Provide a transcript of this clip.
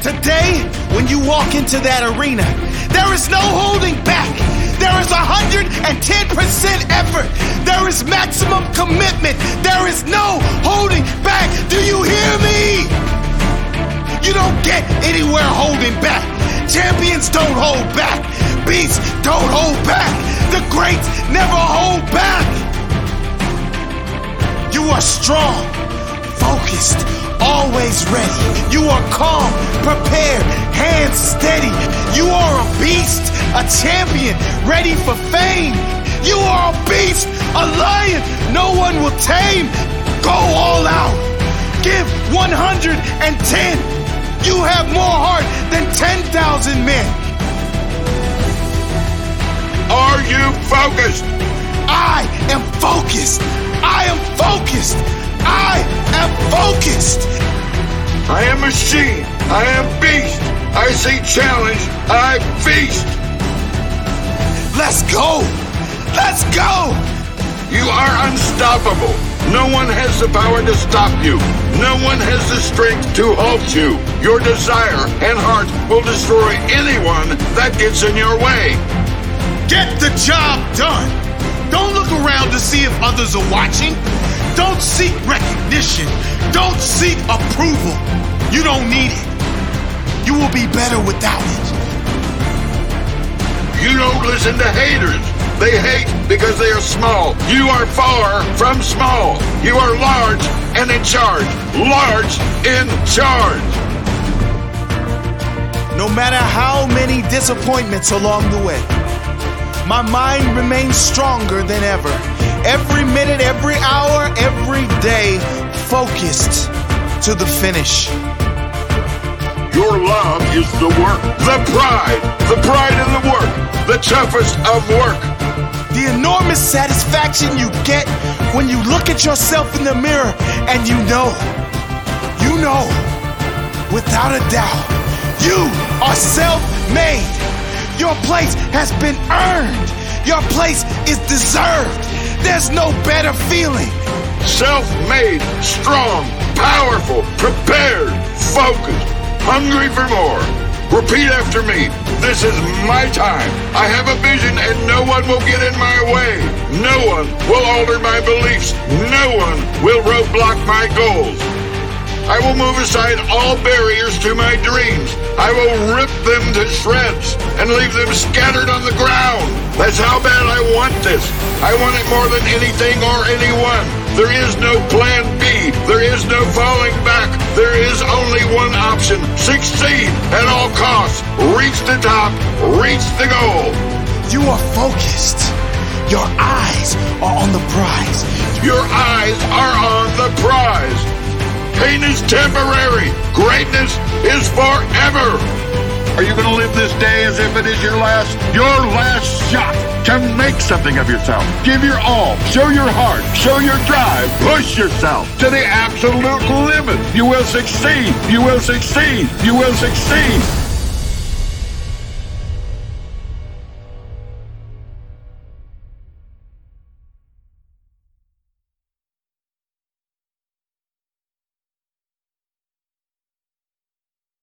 Today, when you walk into that arena, there is no holding back. There is 110% effort. There is maximum commitment. There is no holding back. Do you hear me? You don't get anywhere holding back. Champions don't hold back. Beasts don't hold back. The greats never hold back. You are strong, focused, always ready. You are calm, prepared, hands steady. You are a beast, a champion, ready for fame. You are a beast, a lion no one will tame. Go all out. Give 110. You have more heart than 10,000 men. Are you focused? I am focused. I am focused. I am focused. I am machine. I am beast. I see challenge. I feast. Let's go. Let's go. You are unstoppable. No one has the power to stop you. No one has the strength to halt you. Your desire and heart will destroy anyone that gets in your way. Get the job done. Don't look around to see if others are watching. Don't seek recognition. Don't seek approval. You don't need it. You will be better without it. You don't listen to haters. They hate because they are small. You are far from small. You are large and in charge. Large in charge. No matter how many disappointments along the way, my mind remains stronger than ever. Every minute, every hour, every day, focused to the finish. Your love is the work, the pride in the work, the toughest of work. The enormous satisfaction you get when you look at yourself in the mirror and you know, without a doubt, you are self-made. Your place has been earned. Your place is deserved. There's no better feeling. Self-made, strong, powerful, prepared, focused, hungry for more. Repeat after me. This is my time. I have a vision and no one will get in my way. No one will alter my beliefs. No one will roadblock my goals. I will move aside all barriers to my dreams. I will rip them to shreds and leave them scattered on the ground. That's how bad I want this. I want it more than anything or anyone. There is no plan B. There is no falling back. There is only one option. Succeed at all costs. Reach the top. Reach the goal. You are focused. Your eyes are on the prize. Your eyes are on the prize. Pain is temporary. Greatness is forever. Are you going to live this day as if it is your last shot to make something of yourself? Give your all. Show your heart. Show your drive. Push yourself to the absolute limit. You will succeed. You will succeed. You will succeed.